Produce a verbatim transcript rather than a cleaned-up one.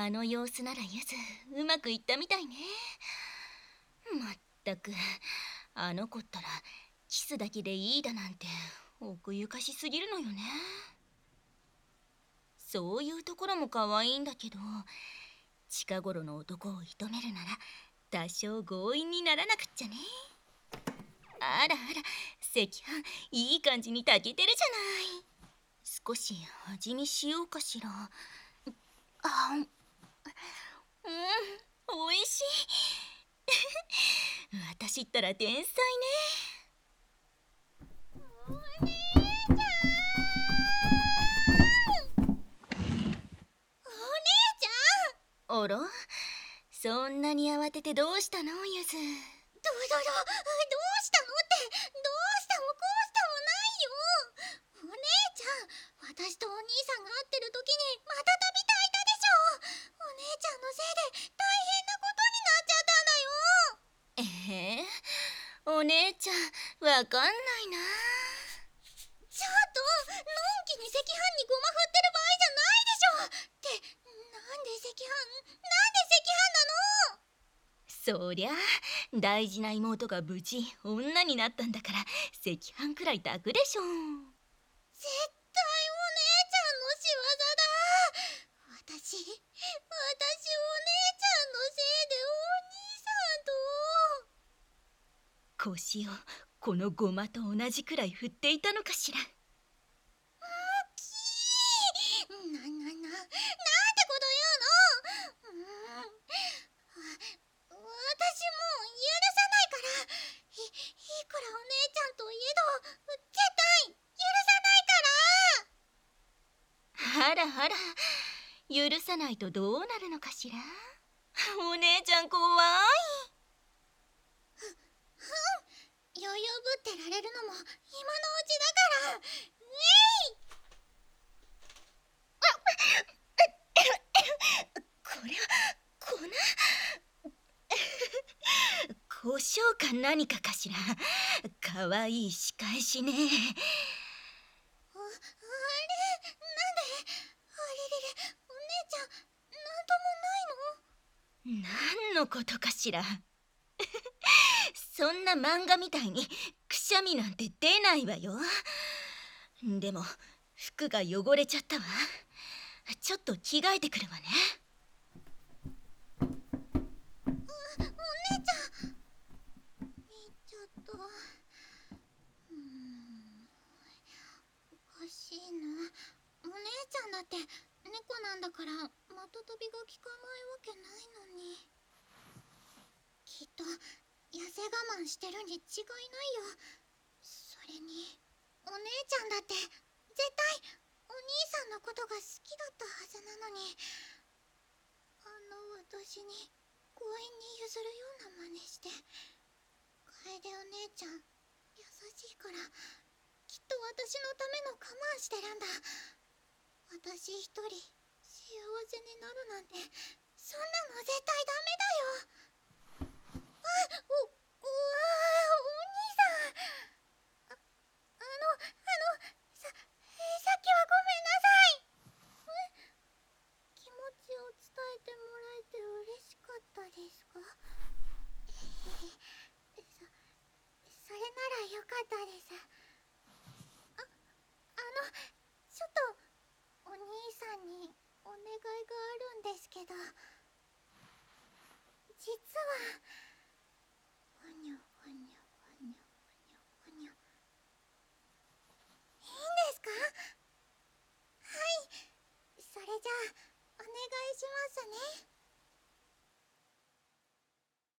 あの様子ならゆずうまくいったみたいね。まったくあの子ったらキスだけでいいだなんて奥ゆかしすぎるのよね。そういうところも可愛いんだけど、近頃の男を射止めるなら多少強引にならなくっちゃね。あらあら、赤飯いい感じに炊けてるじゃない。少し味見しようかしら。あ、うん、おいしい。私ったら天才ね。 お姉ちゃん、お姉ちゃん。 あら、そんなに慌ててどうしたのゆず。 どどどどうしたのって、どうしたもこうしたもないよ。お姉ちゃん、私とお兄さんが会ってる時にまた飛びたいたでしょ。お姉ちゃんのせいで大変なことになっちゃったんだよ。 えー、お姉ちゃんわかんないな。 ちょっと、のんきに赤飯にごま振ってる場合じゃないでしょ。って、なんで赤飯、なんで赤飯なの。 そりゃ大事な妹が無事女になったんだから赤飯くらい炊くでしょう。 絶対お姉ちゃんの仕業だ。私、私お姉ちゃんのせいでお兄さんと。 腰をこのごまと同じくらい振っていたのかしら。 きーな、な、な、なんてこと言うの。うーん、私もう許さないから。い、いくらお姉ちゃんといえど、絶対許さないから。 あらあら、許さないとどうなるのかしら。お姉ちゃん怖い。 ふ、ふん、余裕ぶってられるのも今のうちだから。えい。 これは粉胡椒か何かかしら。かわいい仕返しね。 あ、あれ、なんで。あれれれ、お姉ちゃん、なんともないの。 何のことかしら。そんな漫画みたいにくしゃみなんて出ないわよ。でも服が汚れちゃったわ。ちょっと着替えてくるわね。 お、お姉ちゃん。見ちゃった。うーん、おかしいな。お姉ちゃんだって猫なんだからまた飛びが効かないわけないのに。きっと痩せ我慢してるに違いないよ。それにお姉ちゃんだって絶対お兄さんのことが好きだったはずなのに、あの私に強引に譲るような真似して。楓お姉ちゃん優しいからきっと私のための我慢してるんだ。私一人幸せになるなんてそんなの絶対ダメだよ。あ、お、お、お兄さん。あ、あの、あの、さ、さっきはごめんなさい。え、気持ちを伝えてもらえて嬉しかったですか。そ、それならよかったです。あ、あの、ちょっとお兄さんにお願いがあるんですけど、実はほにょほにょほにょほにょほにょ、いいんですか。はい、それじゃあお願いしますね。